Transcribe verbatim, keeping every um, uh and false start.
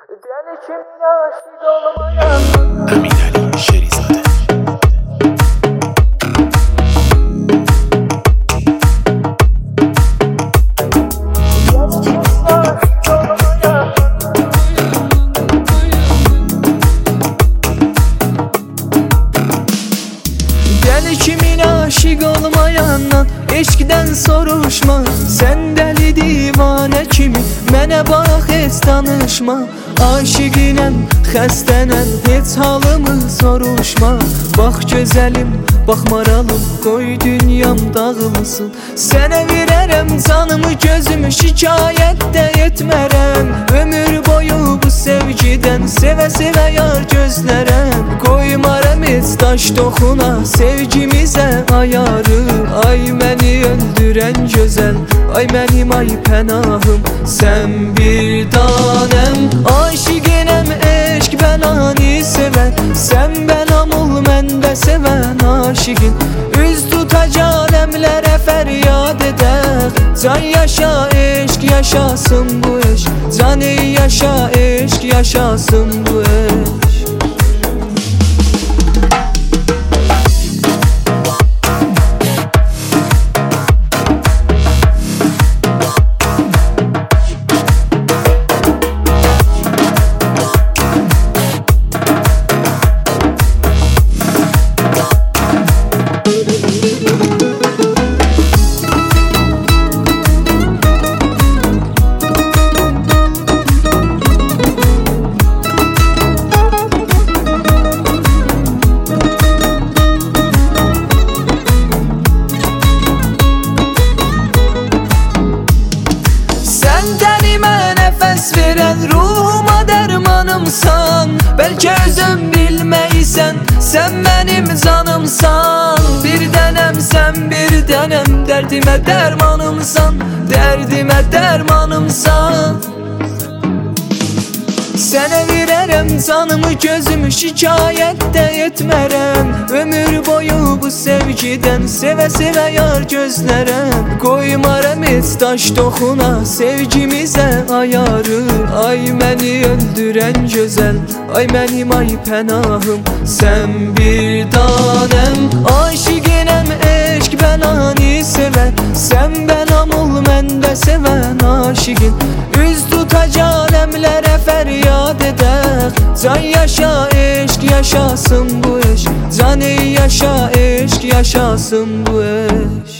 Deli kimine aşık olmayan Amin Ali Şerizade. Deli kimine aşık olmayandan eşkiden soruşma. Sen deli divane kimi mənə bax heç danışma. Aşıqinəm, xəstənəm, heç halımı soruşma. Bax gözəlim, bax maralım, qoy dünyam dağılsın. Sənə verərəm canımı, gözümü, şikayət də etmərəm. Ömür boyu bu sevgidən sevə-sevə yar gözlərəm. Qoymaram heç daş toxuna sevgimizə ayarı. Ay məni öldürən gözəl, ay mənim ay pənahım. Sən bir danəm, aşiqinəm, eşq bəlani sevən. Sən bənam ol, mən də sevən aşiqin. Üz tutac aləmlərə fəryad edək. Can yaşa, eşq yaşasın bu eşq. Can ey yaşa, eşq yaşasın bu eşq. Verən ruhuma dərmanımsan. Bəlkə özün bilməysən, sən mənim canımsan. Bir dənəm, sən bir dənəm, dərdimə dərmanımsan. Dərdimə dərmanımsan. Sənə verərəm canımı, gözümü, şikayət də etmərəm. Ömür boyu bu sevgidən sevə-sevə yar gözlərəm. Qoymaram heç daş toxuna sevgimizə ayarı. Ay məni öldürən gözəl, ay mənim ay pənahım. Sən bir danəm, aşiqinəm, eşq bəlani sevən. Sən bənam ol, mən də sevən aşiqin. Üz tutac aləmlərə fəryad edək. Can yaşa, eşq yaşasın bu eşq. Can ey yaşa, eşq yaşasın bu eşq.